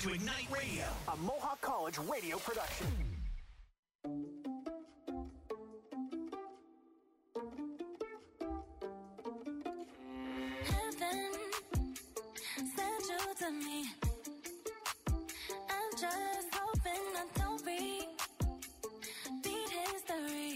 to Ignite Radio, a Mohawk College radio production. Heaven sent you to me. I'm just hoping I don't repeat history.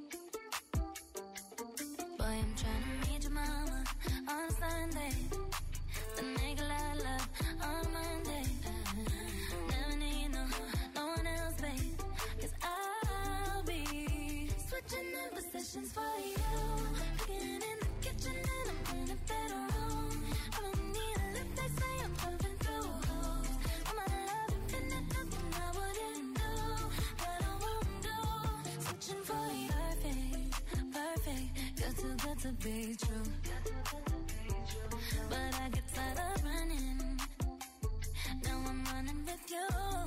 Boy, I'm trying to meet your mama on Sunday. Then make a lot of love on Monday. Never need no one else, babe. 'Cause I'll be switching in positions for you. Cooking in the kitchen and I'm in the bedroom. I don't need a lift, they say I'm pumping through holes. I'm out of love, infinite, nothing I wouldn't do, that I won't do. Switching for you, perfect, you're too good to be true. But I get tired of running. Now I'm running with you.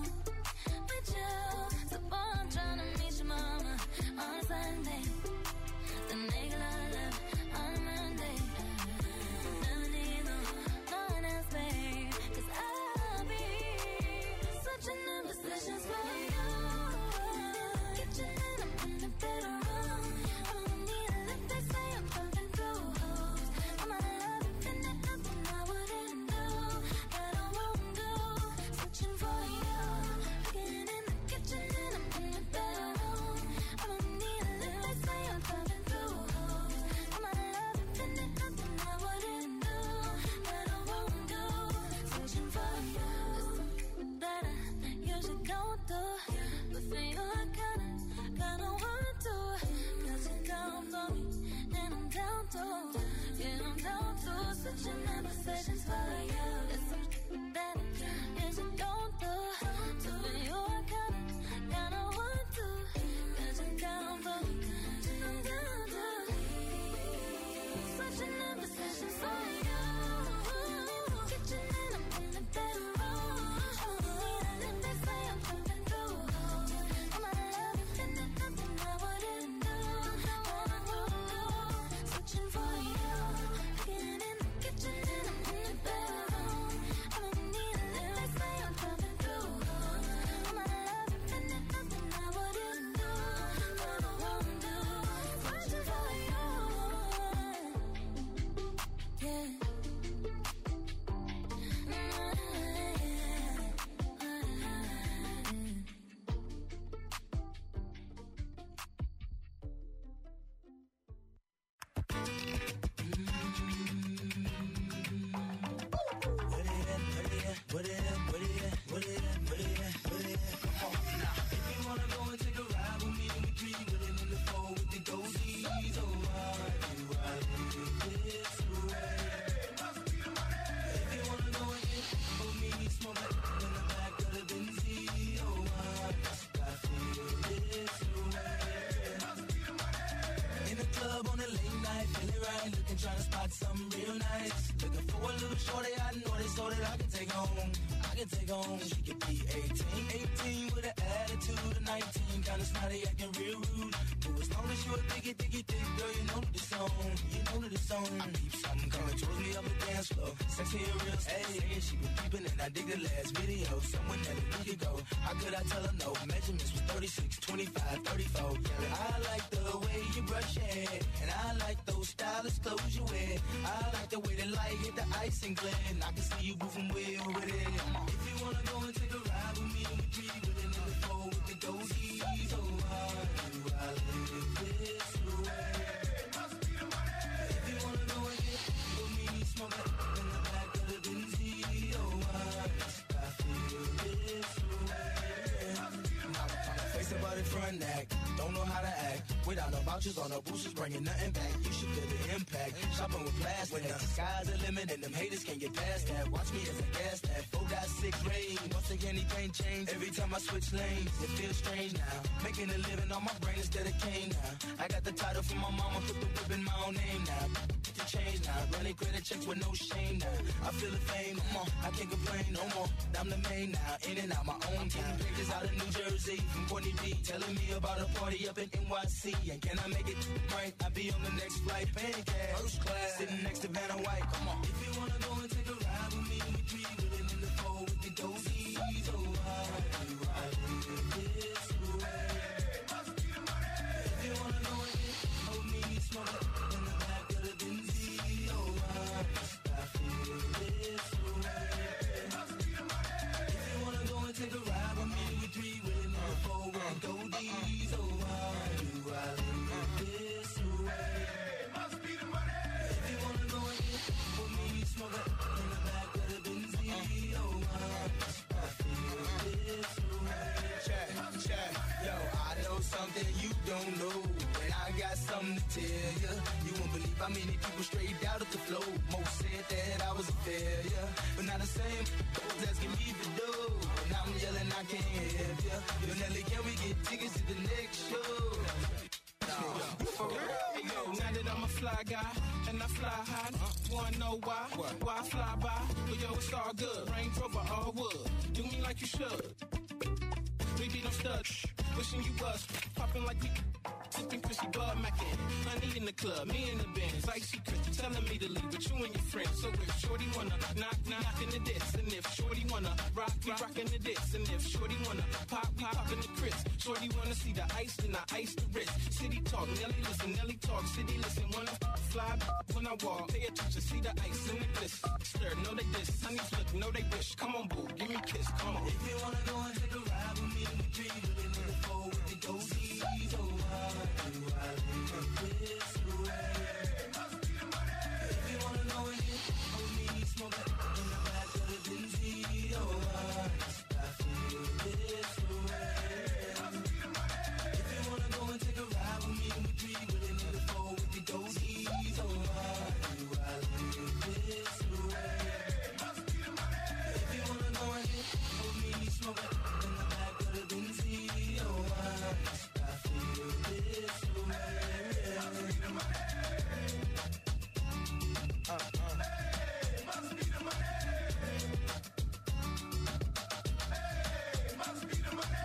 So boy, I'm trying to meet your mama on Sunday. Then make a lot of love on Monday. Never need no one else, babe. 'Cause I'll be switching in positions for you. Kitchen and I'm in the bedroom. I don't need a lift, they say I'm pumping through holes. I'm out of love, infinite, nothing I wouldn't do, that I won't do. Switching for you. Cooking in the kitchen and I'm in the bedroom. I don't need a lift, they say I'm pumping through holes. I'm out of love, infinite, nothing I wouldn't do, that I won't do. Switching for you. That I usually don't do, but for you I kinda want to. 'Cause you down for me and I'm down to, yeah, I'm down to. Switching in positions for you. It's something that I usually don't do, so for you I kinda want to. 'Cause you down for me and I'm down to. Switching in positions for you. Kitchen and I'm in the bedroom. I don't need a lift, they say I'm pumping through holes. I'm out of love, infinite, nothing I wouldn't do, that I won't do. Switching for you. Cooking in the kitchen and I'm in the bedroom. I don't need a lift, they say I'm pumping through holes. I'm out of love, infinite, nothing I wouldn't do, that I won't do. Switching for you. Yeah. In the club on a late night, feeling right, looking, trying to spot something real nice. Looking for a little shorty, I know they so that I can take home. She could be 18 with an attitude of 19, kinda snotty, acting real rude. But as long as you a thick, girl, you know the song. I peep something coming towards me up the dance floor. Sexy and real, hey, she was peeping and I dig the last video. Someone that a week ago, how could I tell her no? Measurements was 36, 25, 34. Yeah, I like the way you brush your hair, and I like those stylish clothes you wear. I like the way the light hit the ice and glare, and I can see you moving way over there. If you wanna go and take a ride with me, we three with it in the four with the goatees. Oh, how do I live this way? If you wanna go and get with me, smoke it in the back of the Benz. Oh, I feel this way. Face about it front act, don't know how to act. Without no vouchers or no boosters, bringing nothing back. You should feel the impact. Shopping with plastic. When the sky's the limit and them haters can't get past that. Watch me as I gas that. 4.6 rain. Once again, anything change. Every time I switch lanes, it feels strange now. Making a living on my brain instead of cane now. I got the title from my mama, put the whip in my own name now. life to change now. Running credit checks with no shame now. I feel the fame, come on, I can't complain no more. I'm the main now, in and out my own time. Pictures out of New Jersey from Courtney B, telling me about a party up in NYC. And can I make it right? I'll be on the next flight, paying cash, first class, sitting next to Vanna White. Come on, if you wanna go and take a ride with me, we three willing in the four with the dozies. Oh, why do I live this way? Must be the money. If you wanna go and get hold me, smoke it in the back of the Benz. Oh, why must I feel this way? Must be the money. If you wanna go and take a ride with me, we three willing in the four with the dozies. Oh, why do I live this way? Must be the money. If you wanna go and get hold me, smoke it in the back of the Benz. Oh, why must I feel this way? Check, yo, I know something you don't know, and I got something to tell you. You won't believe how many people straight out of the flow. Most said that I was a failure, but not the same. Those asking me for dough, and I'm yelling I can't help you. Yo, Nelly, can we get tickets to the next show? For real? Hey, yo, now that I'm a fly guy and I fly high, wanna know why? Why I fly by? But yo, it's all good. Range Rover, all wood. Do me like you should. Baby, don't stud. Wishing you was popping like we sipping Chrissy Bud Mackin. Honey in the club, me in the Benz, icy Chrissy telling me to leave with you and your friends. So if Shorty wanna knock in the diss, and if Shorty wanna rock, we rockin' the diss, and if Shorty wanna pop, we poppin' the Chris. Shorty wanna see the ice, then I ice the wrist. City talk, Nelly listen, Nelly talk, city listen. Wanna fly when I walk, pay attention, see the ice and the bliss. Stir, know they diss, honeys look, know they wish. Come on, boo, give me a kiss, come on. If you wanna go and take a ride with me, we three really in the four with the dozies. Oh, why do I live this way? Must be the money. If you wanna go and get hold me, smoke it in the back of the Benz. Oh, why must I feel this way? Must be the money. If you wanna go and take a ride with me, we three willing in the four with the dozies. Oh, why do I live this way? Must be the money. If you wanna go and get hold me, smoke it in the back of the Benz. Oh, why must I feel this way? Must be the money. Must be the money. Must be the money. Must be the money.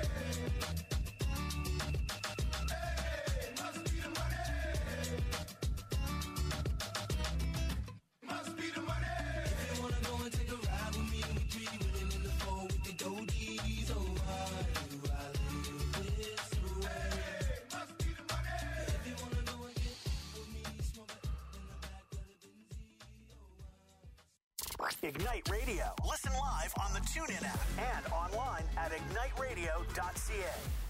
Must be the money. If you wanna go and take a ride with me, we three willing in the four with the dozies. Oh, why do I live this way? Must be the money. If you wanna go and get with me, smoke it in the back of the Benz. Ignite Radio. Listen live on the TuneIn app and online at igniteradio.ca.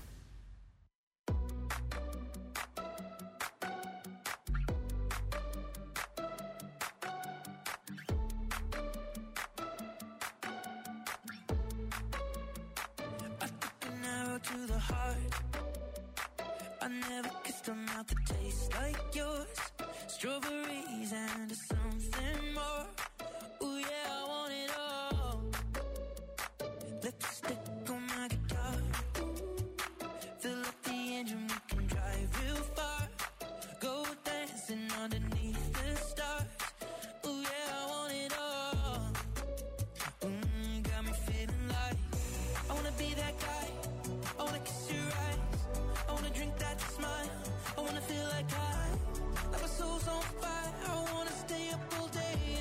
I took an arrow to the heart. I never kissed a mouth that tastes like yours. Strawberries and something more. Ooh, yeah, I want it all. Lipstick on my guitar. Fill up the engine, we can drive real far. Go dancing underneath the stars. Ooh, yeah, I want it all. Got me feeling like I wanna be that guy. I wanna kiss your eyes. I wanna drink that smile. I wanna feel like my soul's on fire. I wanna stay up all day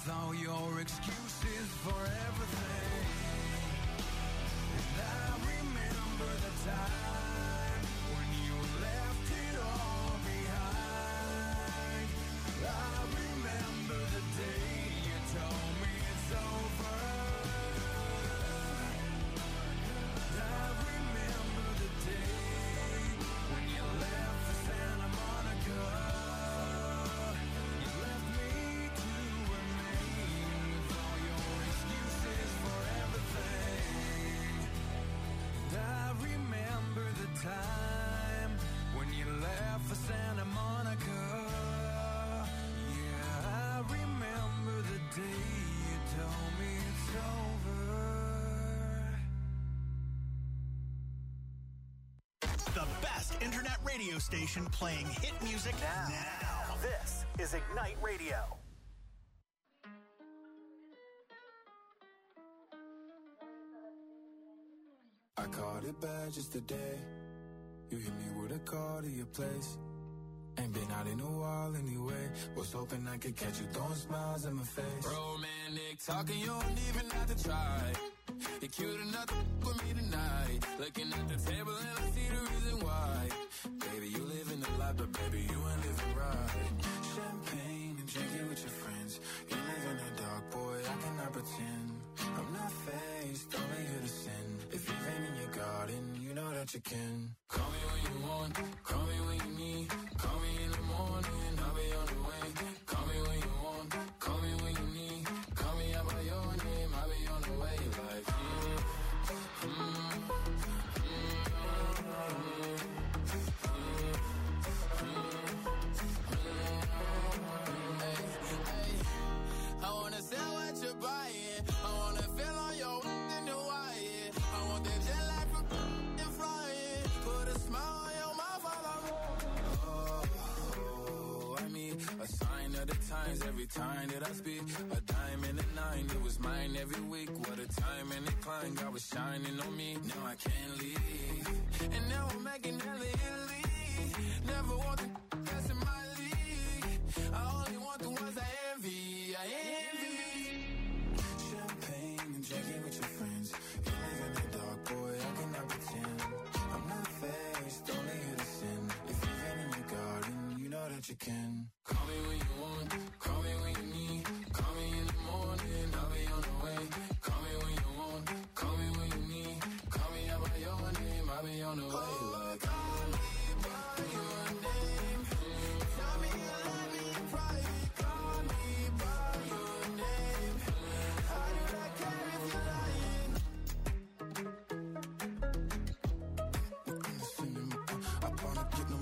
all your excuses for everything. And I remember the time when you left it all behind. I remember the day you told me it's over. I remember the day when you left for Santa Monica. You left me to remain with all your excuses for everything. And I remember the time when you left for Santa Monica. Yeah, I remember the day you told me it's over. The best internet radio station playing hit music now. This is Ignite Radio. I caught it bad just today. You hit me with a call to your place. Ain't been out in a while anyway. Was hoping I could catch you throwing smiles in my face. Romantic talking, you don't even have to try. You're cute enough to with me tonight. Looking at the table and I see the reason why. Baby, you live in the life, but baby, you ain't living right. Champagne and drinking with your friends. You live in the dark, boy, I cannot pretend. I'm not faced, only here to sin. If you've been in your garden, you know that you can. Call me when you want, call me when you need. Call me in the morning, I'll be on the way. Call me when you want, call me when you need. Call me out by your name, I'll be on the way. Like, I wanna sell what you're buying. I wanna feel on your in the wire. I want that jet lag from and flying. Put a smile on your mouth while I'm I mean, a sign of the times every time that I speak. A dime and a nine, it was mine every week. What a time and a climb, God was shining on me. Now I can't leave. And now I'm making hella Italy. Never want the best in my league. I only want the ones I envy. I envy. Champagne and drinking with your friends. You live in the dark, boy, I cannot pretend. I'm not faced, only here to sin. If you've been in your garden, you know that you can. Call me when you want, call me when you need. Call me in the morning, I'll be on the way. Call me when you want, call me when you need. Call me out by your name, I'll be on the way. Like, call me by your name. Tell me you love me in private. Call me by your name. How did I care if you're lying? I wanna get them,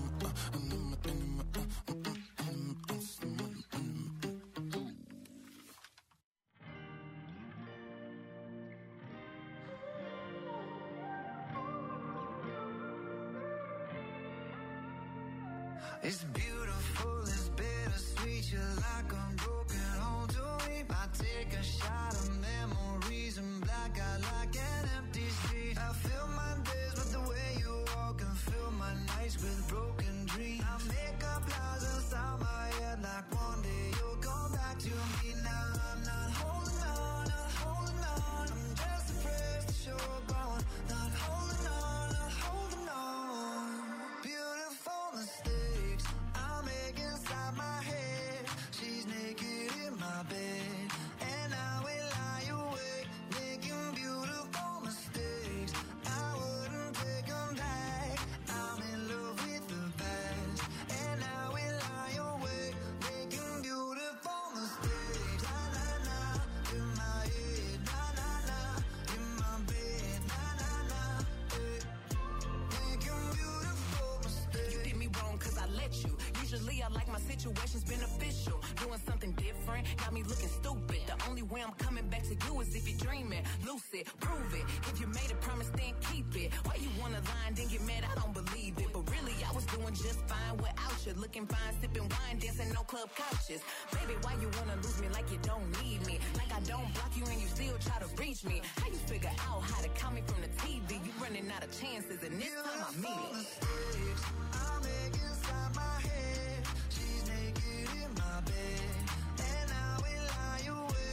It's beautiful, it's bittersweet. You're like a broken home to me. I take a shot of memories and black out like an empty street. I fill my days with the way you walk and fill my nights with broken dreams. I make up lies inside my head like one day you'll come back to me. Now I'm not holding on, not holding on. I'm just afraid to show going. Not holding on, not holding on. Beautiful mistakes I make inside my head. She's naked in my bed, and I will lie awake, making beautiful mistakes. I wouldn't take them back. I'm in love with the past, and I will lie awake, making beautiful mistakes. Na na na, in my head. Na na na, in my bed. Na na na, making beautiful mistakes. You did me wrong cause I let you. Usually I like my situations beneficial. Doing something different got me looking stupid. The only way I'm coming back to you is if you're dreaming. Lucid, prove it. If you made a promise, then keep it. Why you wanna lie and then get mad? I don't believe it. But really, I was doing just fine without you. Looking fine, sipping wine, dancing on club couches. Baby, why you wanna lose me like you don't need me? Like I don't block you and you still try to reach me. How you figure out how to call me from the TV? You running out of chances and this time I mean it. Mistakes I make inside my head. She's naked in my bed, and I will lie awake.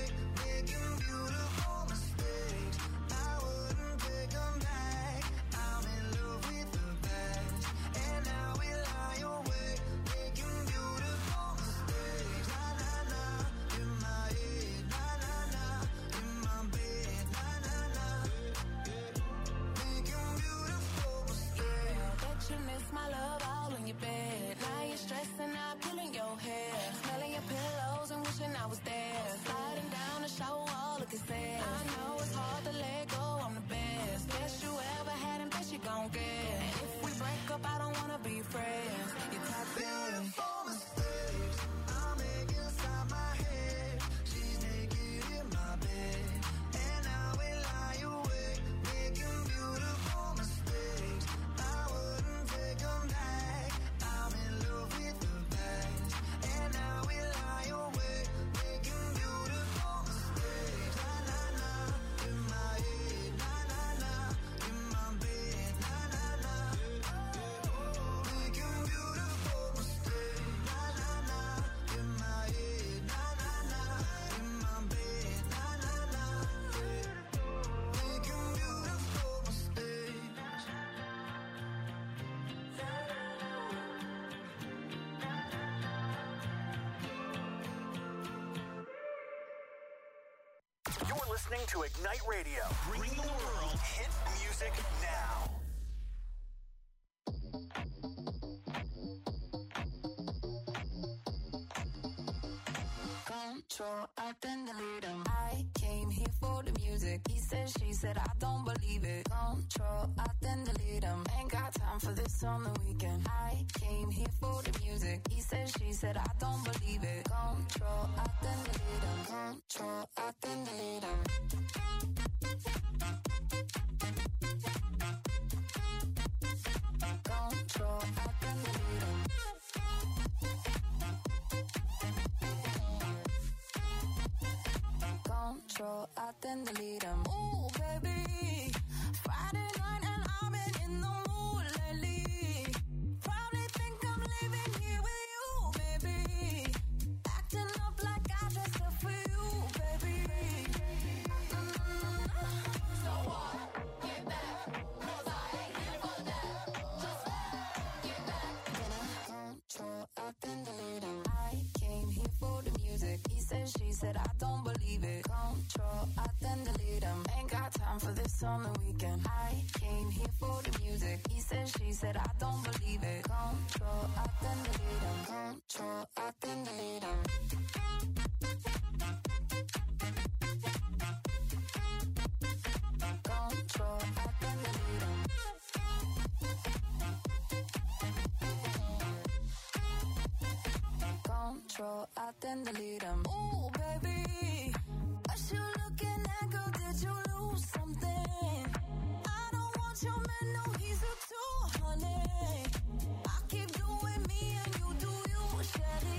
listening to Ignite Radio. Bringing the world hit music now. Control, I then delete him. I came here for the music. He said, she said, I don't believe it. Control, I then delete him. Ain't got time for this on the weekend. I came here for the music. He said, she said, I don't believe it. Control, I then delete him. Control, I then delete him. Control, I then delete him. Control, I then delete him. Ooh, baby, Friday night and I've been in the mood lately. Probably think I'm living here with you, baby. Acting up like I dressed up for you, baby. So what? Get back, 'cause I ain't here for that. Just get back. Control, I then delete him. I came here for the music. He said, she said, I don't believe it. Control, I then delete him. Ain't got time for this on the weekend. I came here for the music. He said, she said, I don't believe it. Control, I then delete him. Control, I then delete him. Control, I then delete him. Control, I then delete him. Ooh, baby, what you looking at, girl? Did you lose something? I don't want your man, no, he's a too, honey. I keep doing me and you do you, Shelly.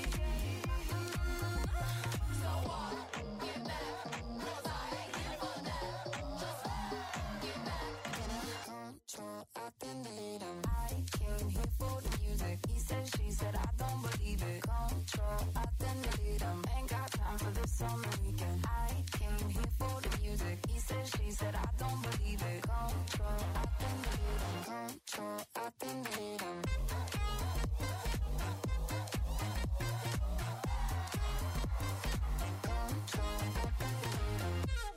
So what? Get back, 'cause I ain't here for that. Just get back. Control, I then delete him. I came here for the music. He said, she said, I don't believe it. Control, I then delete him. Ain't got time for this on the weekend. I came here for the music. He said, she said, I don't believe it. Control, I then delete him. Control, I then delete him. Control, I then delete him.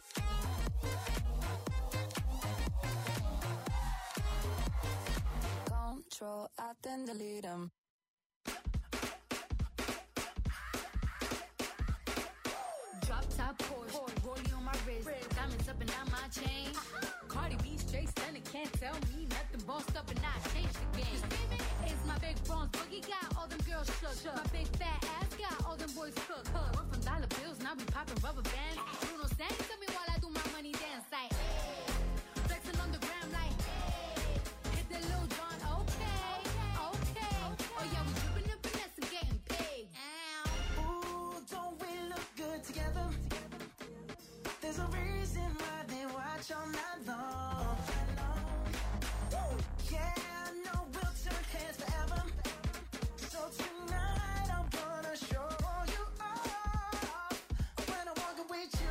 Control, I then delete him. Drop top Porsche, rollie on my wrist, diamonds up and down my chain. Cardi B straight stunning, can't tell me nothing. Bossed up and I changed the game. It's my big bronze boogie, got all them girls shook. My big fat ass got all them boys cooked. We're from dollar bills, now we popping rubber bands. Bruno sang to me while I do my money dance. Like, flexing on the ground like, hit the Lil Jon, okay. Oh yeah, we dripping and finesse and getting paid. Ooh, don't we look good together? There's a reason why they watch all night long. Yeah, I know we'll turn heads forever. So tonight I'm gonna show you off. When I'm walking with you.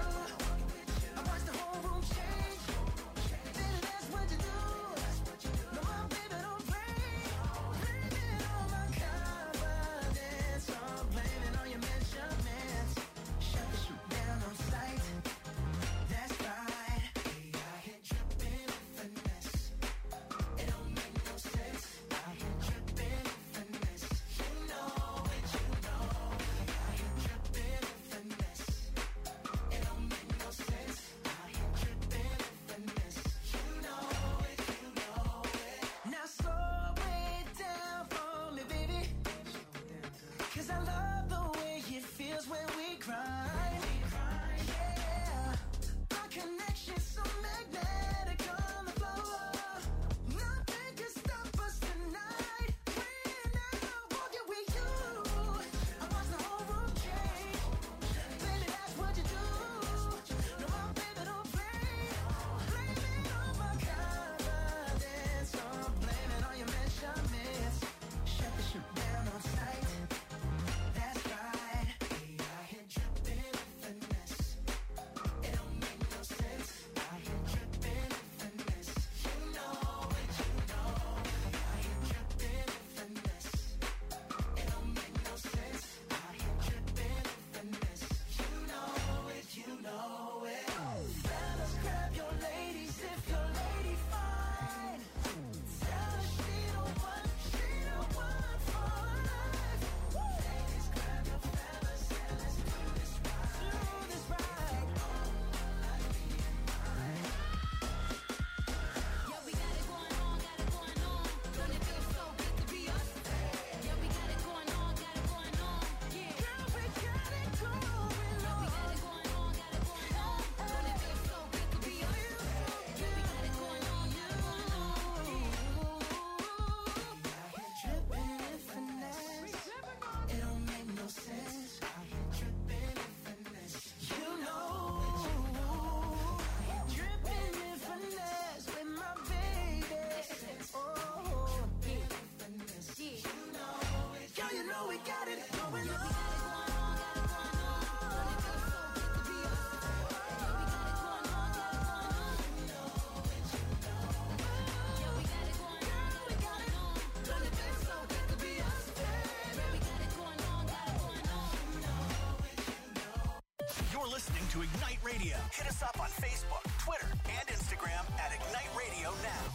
to Ignite Radio. Hit us up on Facebook, Twitter, and Instagram at Ignite Radio Now.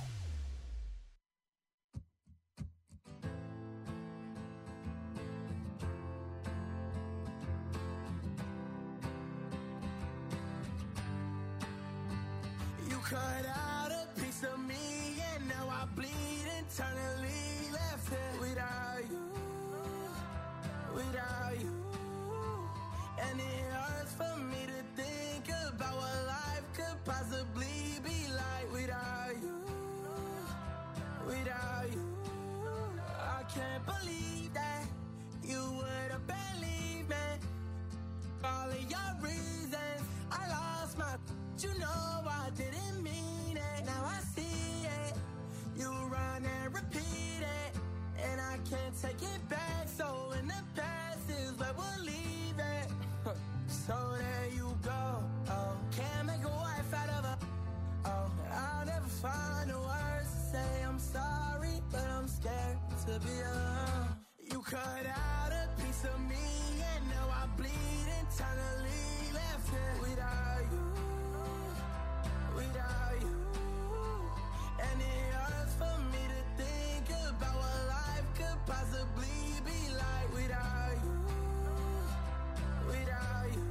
You cut out a piece of me, and now I bleed internally. Left here without you, without you. And it hurts for me to think about what life could possibly be like without you, without you. I can't believe that you would have believed me. All of your reasons, I lost my. You know I didn't mean it. Now I see it. You run and repeat it, and I can't take it back. So in the past is where we'll leave it. So there you go. Oh, can't make a wife out of her. Oh, I'll never find the words to say I'm sorry, but I'm scared to be alone. You cut out a piece of me, and now I bleed internally. Left here without you, without you. And it hurts for me to think about what life could possibly be like without you, without you.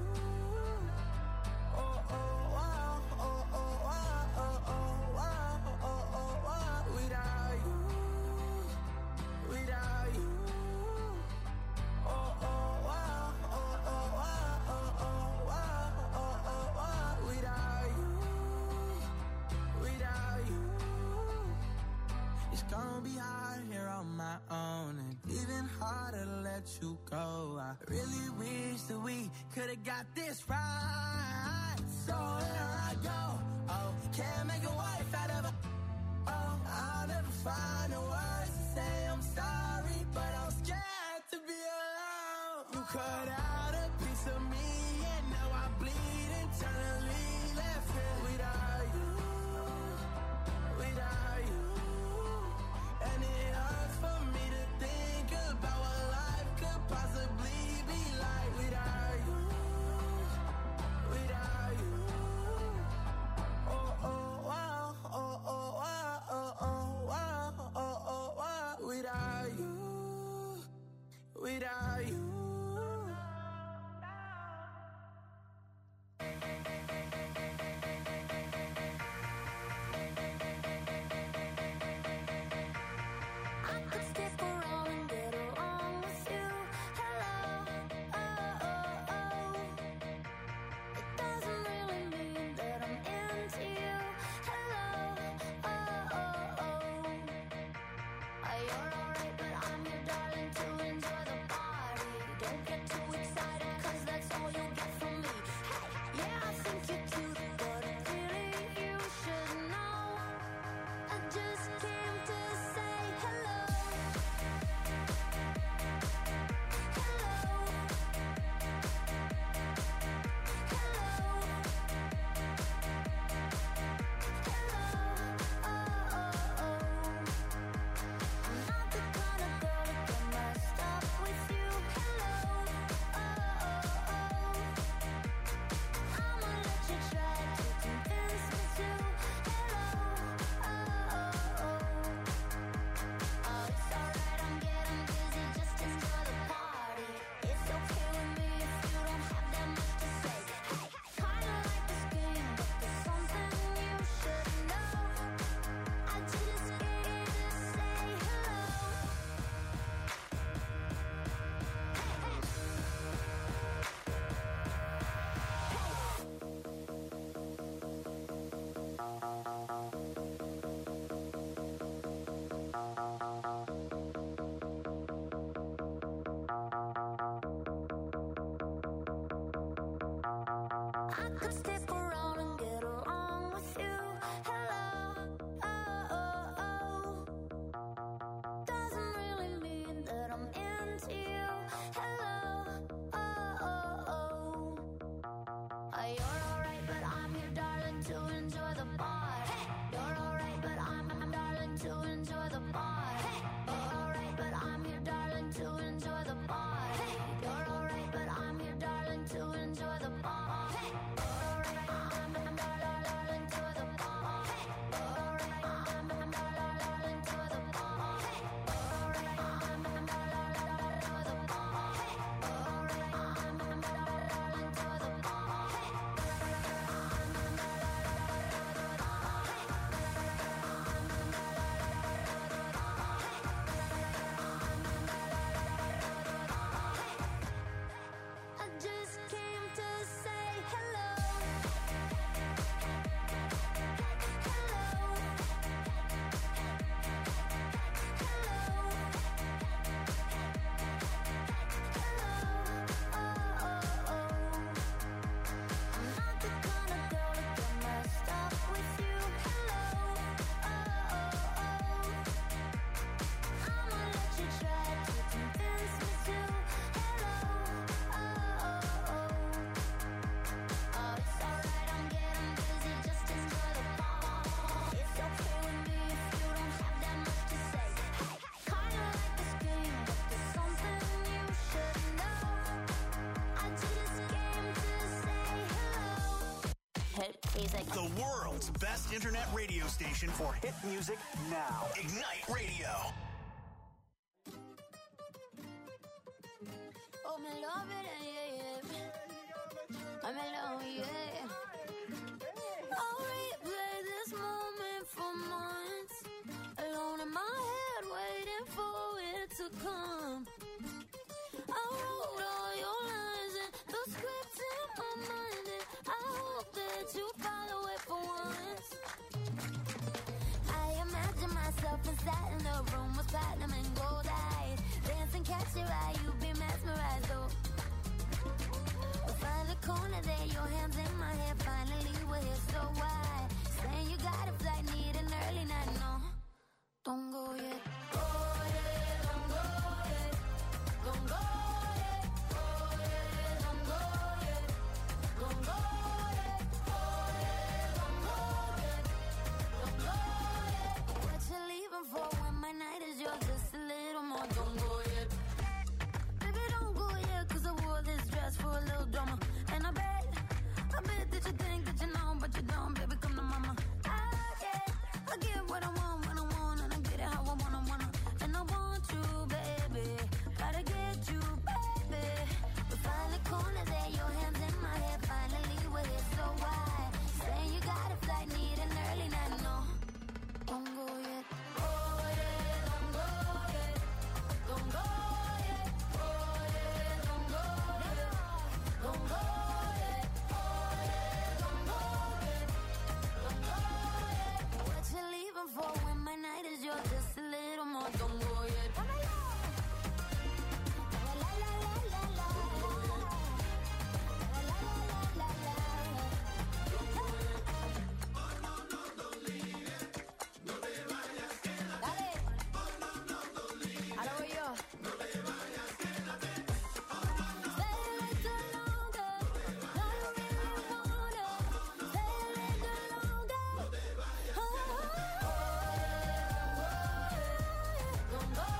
Oh, oh, oh, oh, oh, oh, oh, oh, oh, oh, oh, without you, without you. Oh, oh, oh, oh, oh, oh, oh, oh, oh, without you, without you. It's gonna be hard here on my own, and even harder to let you go. I really wish that we could've got this right. So here I go. Oh, can't make a wife out of her. Oh, I'll never find the words to say I'm sorry, but I'm scared to be alone. You cut out a piece of me, and now I bleed internally. Left here without you, without you. And it hurts for me to think about what life could possibly be like without you, without you. Oh, oh, oh, oh, oh, oh, oh, oh, oh, oh, without you, without you. I could stick around and get along with you. Hello, oh, oh, oh. It doesn't really mean that I'm into you. Hello, oh, oh, oh. You're alright, but I'm your darling to enjoy the party. Don't get too excited, 'cause that's all you'll get from me. Hey, yeah, I think you're cute, but really you should know. I just came to say hello. I could stick around and get along with you. Hello, oh, oh, oh. Doesn't really mean that I'm into you. Hello, oh, oh, oh. You're alright, but I'm your darling to enjoy the party. You're alright, but I'm darling to enjoy the party. You're alright, but I'm your darling to enjoy the party. You're alright, but I'm your darling to enjoy the party. music. The world's best internet radio station for hit music now. Ignite Radio. Oh, me love it, yeah. I'm in love, yeah. I'll replay this moment for months. Alone in my head, waiting for it to come. I wrote all your lines and the scripts in my mind, and I hope that you follow it for once. I imagine myself inside in the room with platinum and gold eyes. Dance and catch your eye, you be mesmerized, though. We'll find a corner there, your hands in my hair. Finally we're here, so why? Saying you got a flight, need an early night, no. Don't go yet. Go yet, don't go yet. Don't go yet. Go yet, don't go yet. Don't go yet. Go yet, don't go yet. Don't go yet. What you leaving for when my night is yours? Just a little more. Don't go yet. Baby, don't go yet, 'cause I wore this dress for a little drama. And I bet that you think that you know, but you don't. Baby, come to mama. I get what I want when I want, and I get it how I wanna. And I want you, baby. Gotta get you, baby. We find the corner there, your hands in my hair. Finally we're here, so why? Saying you got a flight, need an early night, no. Don't go yet. Go yet, don't go yet. Don't go yet. Go yet, don't go yet. Don't go yet. Go yet, don't go yet. Don't go yet. What you leaving for when my night is yours? Just a little more. Don't go yet. La la la la la la. La la la la la. Dale. Ahora voy yo. Stay a little longer. No, you really wanna. Stay a little longer. Don't go yet. Don't go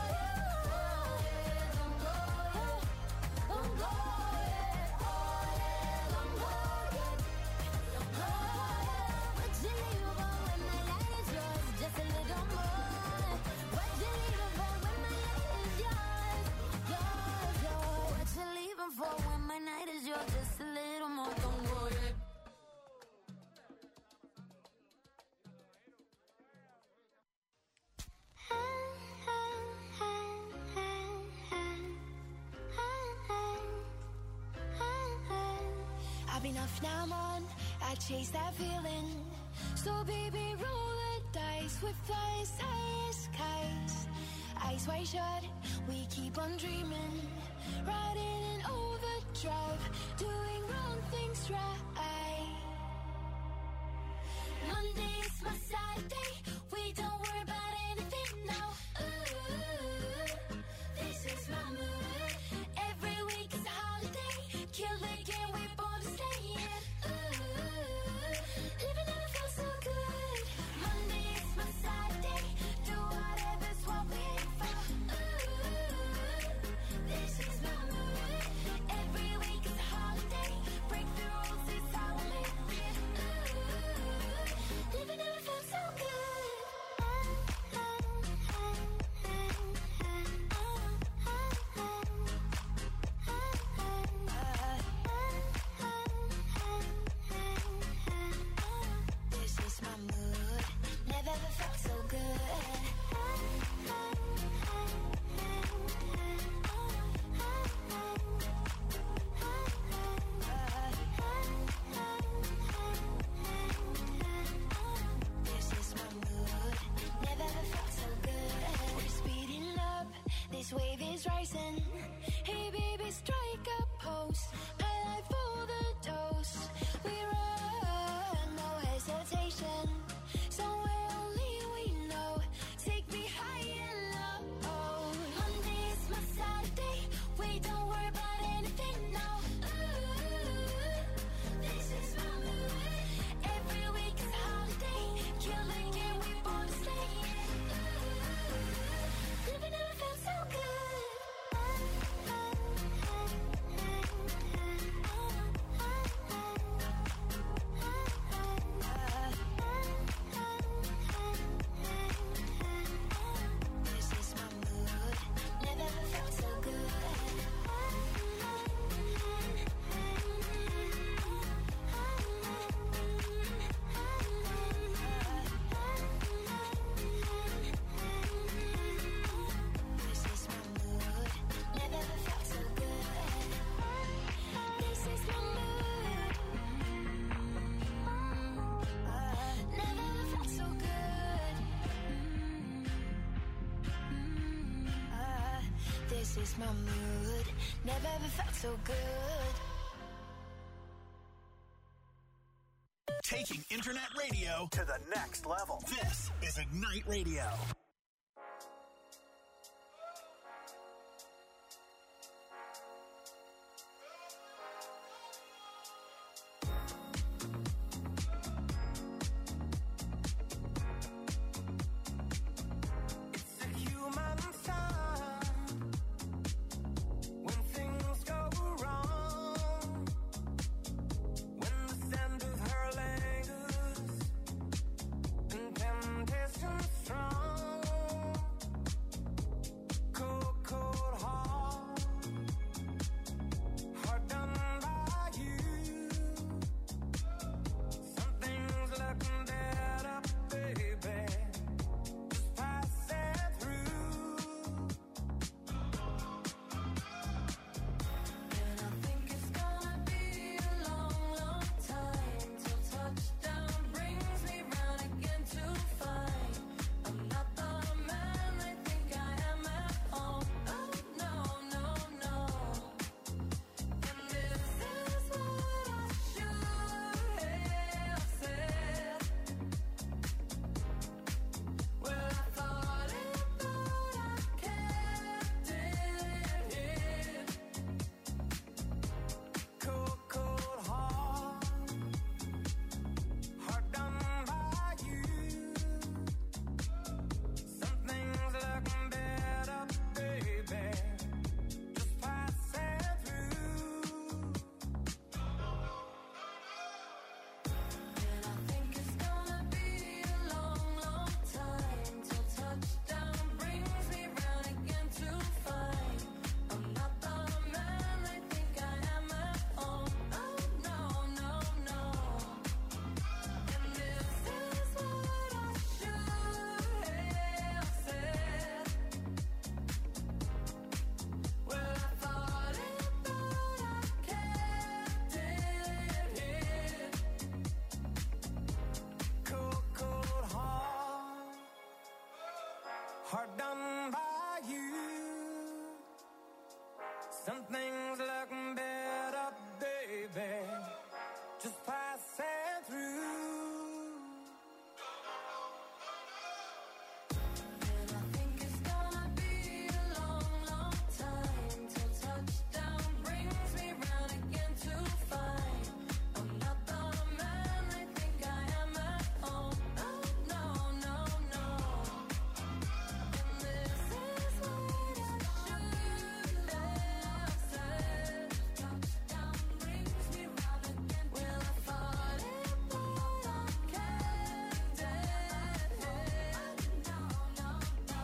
yet. Don't go yet. Don't go yet. Don't go yet. Don't go yet. What you leaving for when my night is yours? Just a little more. What you leaving for when my night is yours? Yours, yours. What you leaving for when my night is yours? Just a little more. Don't go yet. I've been off, now I'm on. I chase that feeling. So baby, roll the dice with flying skies. Eyes wide shut, we keep on dreaming. Riding in overdrive, doing wrong things right. Monday's my Saturday. We don't worry about anything now. Ooh, this is my mood. Every week is a holiday. Kill the game, we're born to stay in. Ooh, living never felt so good. Monday is my Saturday. Do whatever's what we aim for. Ooh, this is my mood. Every week is a holiday. Break the rules, it's how we live it. Ooh, living never felt so good. This is my mood. Never ever felt so good. This is my mood. Never ever felt so good. We're speeding up. This wave is rising. Hey baby, strike a pose. Highlight for the dose. We run, no hesitation. Somewhere only we know. Take me high and low. Monday is my Saturday. We don't worry about anything now. Ooh, this is my mood. Every week is a holiday. Kill the game, we born to stay in. Ooh, living never felt so good. this is my mood. Never ever felt so good. Taking internet radio to the next level. This is Ignite Radio. Hard done by you. Some things look better, baby, just passing through. And I think it's gonna be a long, long time till touchdown brings me round again to find I'm not the man I think I am at home. Oh, no, no, no. And this is what I should have said. Touchdown brings me round again. Well, I thought it, but I kept it. No, no, no.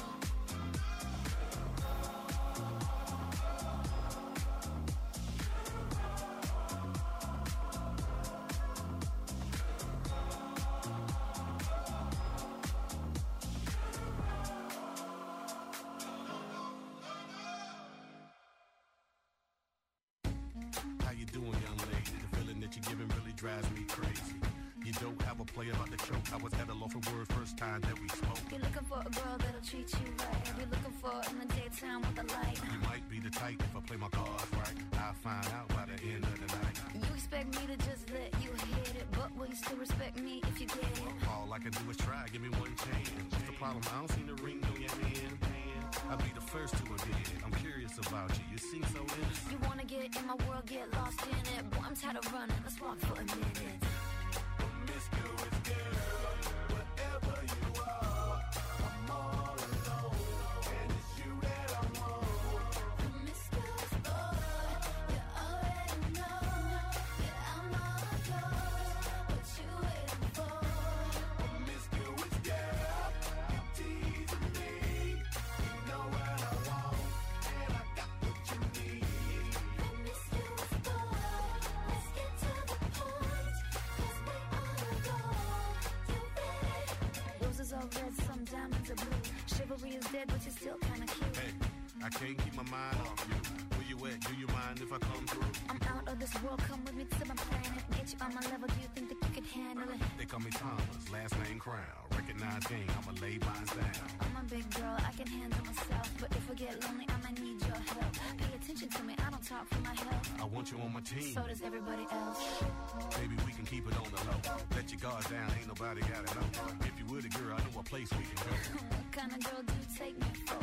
How you doing, young lady? The feeling that you're giving really drives me crazy. You don't have a play about the choke. I was at a loss of words first time that we spoke. You're looking for a girl that'll treat you right. You're looking for in the daytime with the light. You might be the type if I play my cards right. I'll find out by the end of the night. You expect me to just let you hit it, but will you still respect me if you get it? All I can do is try, give me one chance. What's the problem? I don't see the ring on your hand. I'll be the first to admit it. I'm curious about you. You seem so innocent. You wanna get in my world, get lost in it. Boy, I'm tired of running. Let's walk for a minute. Promiscuous girl, whatever you are, I'm all alone, and it's you that I want. Promiscuous boy, you already know that I'm all yours. What you waiting for? Promiscuous girl, you're teasing me. You know what I want, and I got what you need. Promiscuous boy, let's get to the point, 'cause we all adore. I can't keep my mind off you. Where you at? Do you mind if I come through? I'm out of this world, come with me to my planet. Get you on my level, do you think that you could handle it? They call me Thomas, last name Crown. Recognize game, I'ma lay mine down. I'm a big girl, I can handle myself. But if I get lonely, I might need your help. Pay attention to me, I don't talk for my health. I want you on my team. So does everybody else. Baby, we can keep it on the low. Let your guard down, ain't nobody gotta know. If you were the girl, I know a place we can go. What kind of girl do you take me for?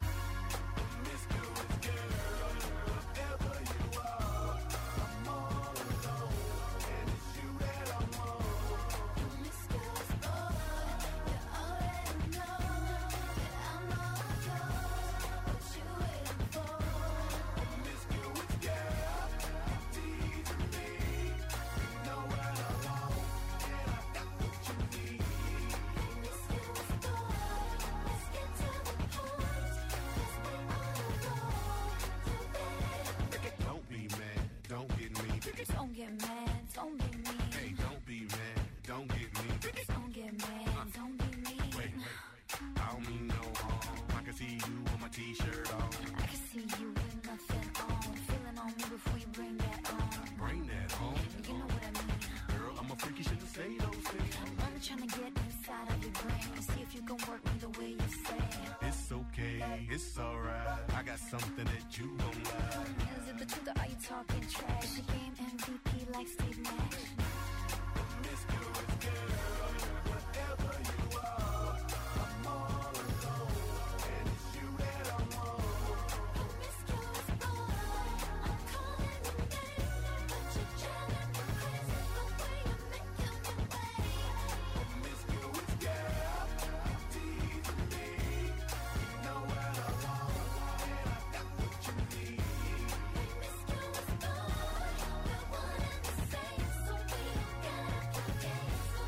Promiscuous girl, whatever you are, I'm all alone, and it's you that I want. Promiscuous boy, you already know that I'm all yours. What you waiting for? Promiscuous girl, teasing me. You know what I want, and I got what you need. Promiscuous boy, let's get to the point. 'Cause we all know you better. Don't be mad, don't get me. Don't get mad, don't be mean. Hey, don't be mad, don't get me. Don't get mad, don't be mean. Wait, I don't mean no harm. I can see you with my t-shirt on. I can see you with nothing on. Feeling on me before you bring that on. Bring that home. You know what I mean. Girl, I'm a freak, you shouldn't say those things. I'm only trying to get inside of your brain and see if you can work me the way you say. It's okay, it's alright. I got something that you don't like. Is it the truth or are you talking trash? The game MVP like Steve Nash. Promiscuous girl, whatever you are, I'm all alone, and it's you that I want. Promiscuous boy, I'm calling your name, but you're driving me crazy the way you make your way. Promiscuous girl, teasing me. You know what I want, and I got what you need. Promiscuous boy, we're one and the same, so we don't gotta play games no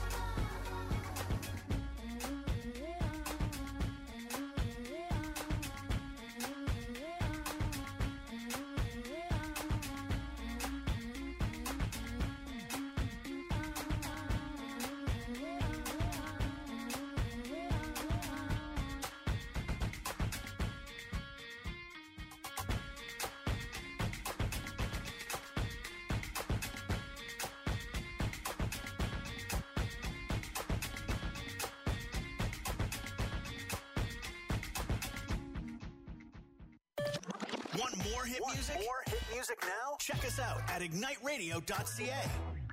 Want more hit music? More hit music now? Check us out at igniteradio.ca.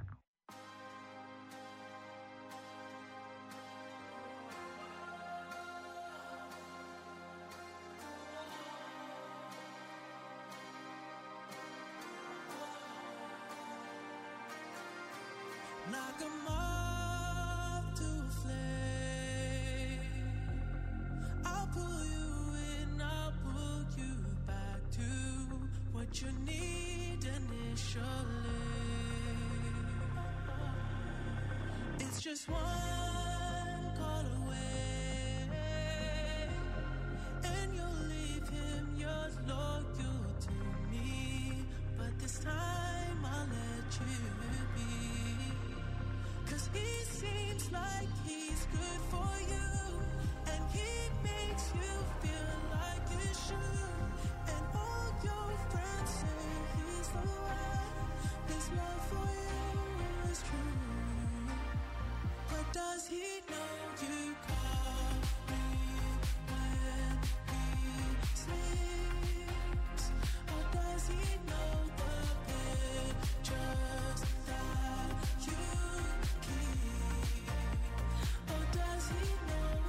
Knock 'em off to a flame. I'll pull you in, I'll pull you back to what you need initially. It's just one call away, and you'll leave him yours loyal to me. But this time I'll let you be. 'Cause he seems like he's good for you, and he makes you feel like you should. And all your friends say he's the one. His love for you is true. But does he know you call me when he sleeps? Or does he know the pictures that you keep? Or does he know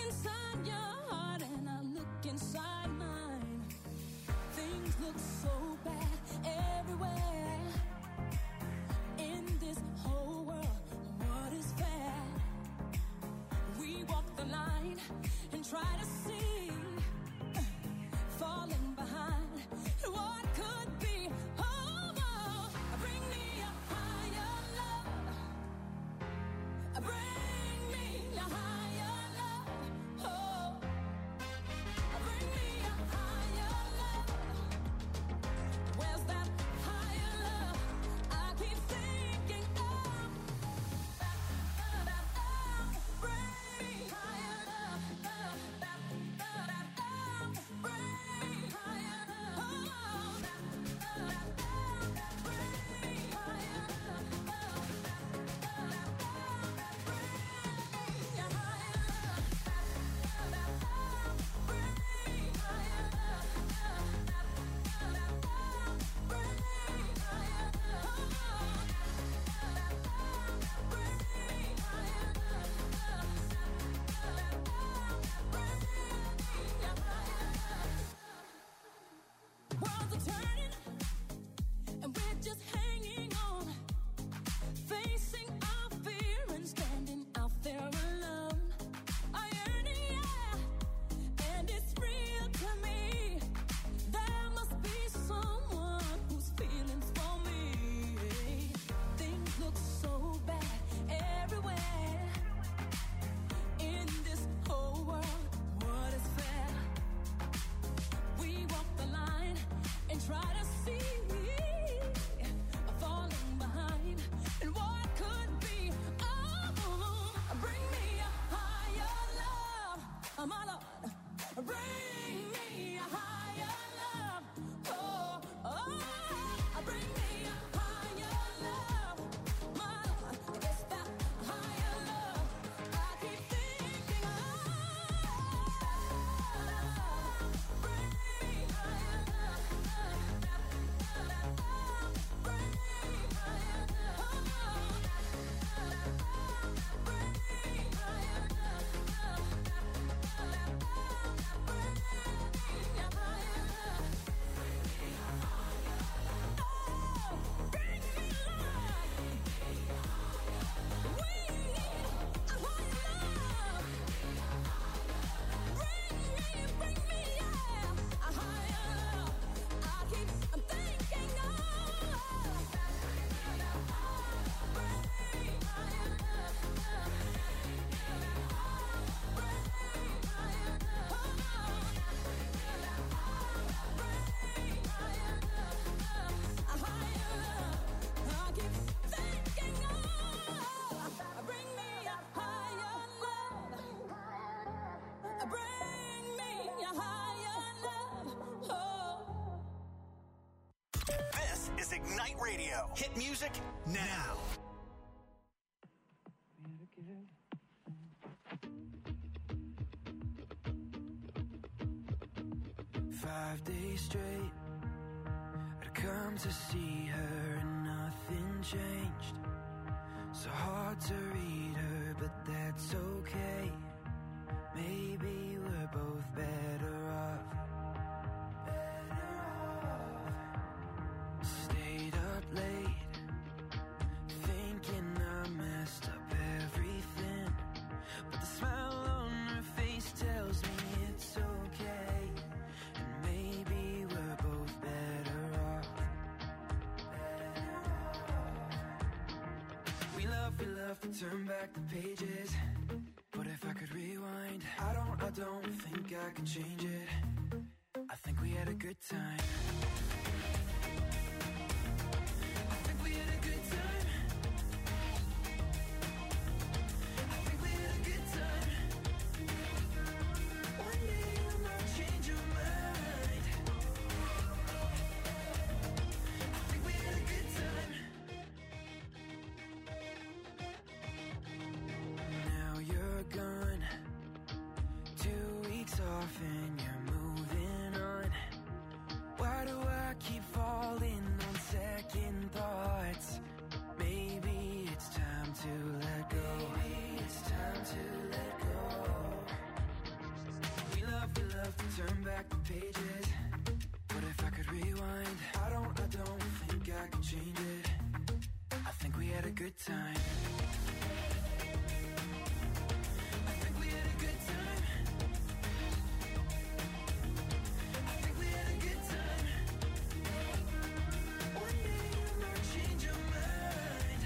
inside your heart and I look inside mine. Things look so bad everywhere. In this whole world, what is fair? We walk the line and try to see, falling behind what could be. Oh, oh, bring me a higher love. Bring me a higher love. Oh, bring me a higher love. Where's that higher love? I keep thinking of. Bring me higher love. Bring me higher love. Worlds are turning, and we're just hanging on, facing our fear and standing out there alone. I yearn, yeah, and it's real to me. There must be someone who's feeling for me. Things look so bad everywhere. In this whole world, what is fair? We walk the line and try to see, falling behind and what could be. Oh, bring me a higher love, my Lord. Bring me a higher love. Oh, oh, bring me a higher love, my Lord. It's that higher love I keep thinking of. Bring me higher love. This is Ignite Radio. Hit music now. 5 days straight, I'd come to see her and nothing changed. So hard to read her, but that's okay. Maybe we're both better off. Stayed up late, thinking I messed up everything. But the smile on her face tells me it's okay. And maybe we're both better off. We love to turn back the pages. But if I could rewind, I don't think I could change it. I think we had a good time. I think we had a good time. I think we had a good time. One day you might change your mind. I think we had a good time. Now you're gone, 2 weeks off and you're moving on. Why do I can change it. I think we had a good time. I think we had a good time. I think we had a good time. One day you might change your mind.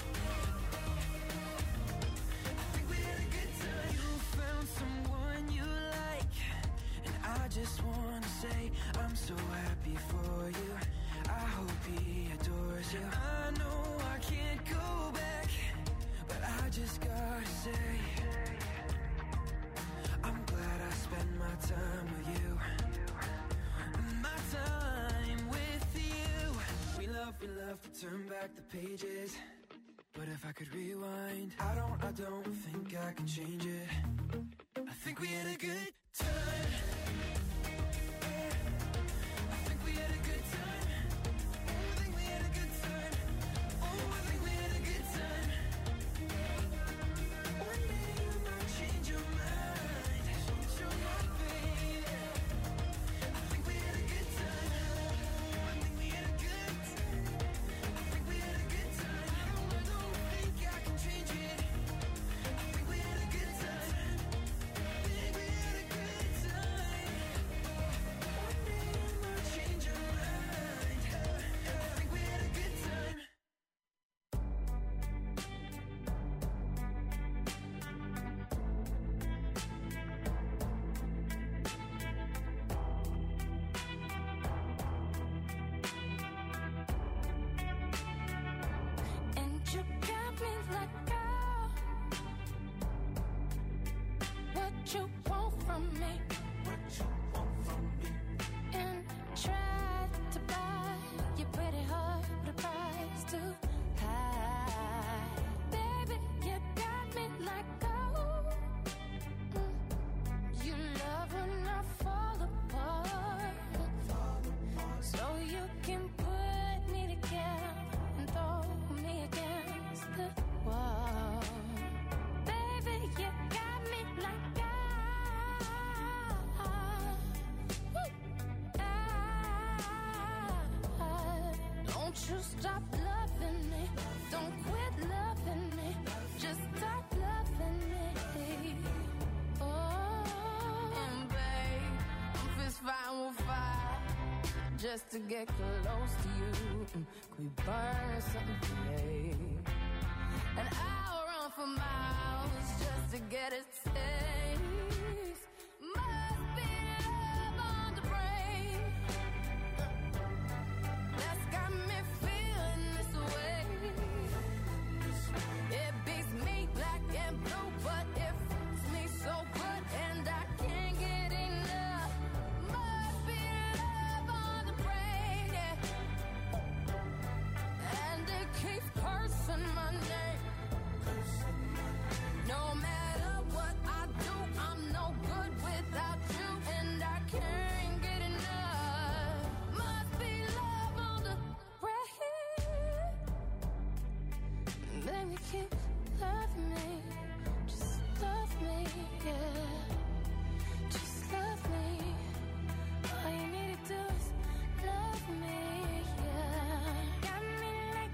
I think we had a good time. You found someone you like, and I just wanna say I'm so happy for you. I hope he adores you. I know I can't go back, but I just gotta say I'm glad I spent my time with you. My time with you. We love to turn back the pages, but if I could rewind, I don't think I can change it. I think we had a good time. I think we had a good time. I think we had a good time. Oh, I think we had a good time. One day you might change your mind. Change your mind, baby. I think we had a good time. I think we had a good time. I think we had a good time. I don't think I can change it. I think we had a good time. I think we had a good time. One day you might change your mind. I think we had a good time. And you got me like, what you want from me? What you want from me? And tried to buy your pretty heart with a price too high. Baby, you got me like, you love when I fall apart. So you can put me together and throw me against the wall. Baby, you got me like, don't you stop loving me. Don't quit loving me. Just stop loving me. Oh, and babe, I'm fist fighting with fire just to get close to you. Could we burn something today? And I'll run for miles just to get a taste. Must be love on the brain that's got me feeling this way. It beats me black and blue, but it fits me so good, and I can't get enough. Must be love on the brain, yeah. And it keeps cursing my name. No matter what I do, I'm no good without you, and I can't get enough. Must be love on the brain. Baby, keep loving me. Just love me, yeah. Just love me. All you need to do is love me, yeah. Got me like,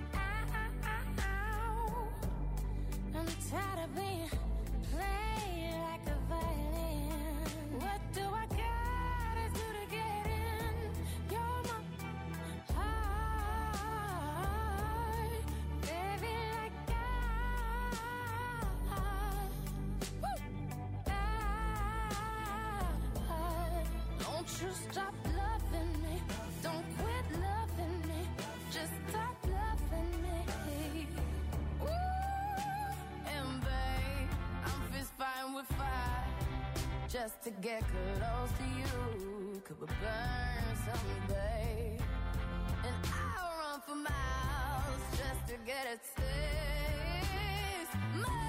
I'm tired of being played like a violin. What do I gotta do to get in? You're my heart, baby, like don't you stop loving me. Don't quit loving me. Just stop loving me. Ooh, and babe, I'm fist fighting with fire just to get close to you. Could we burn someday? And I'll run for miles just to get a taste.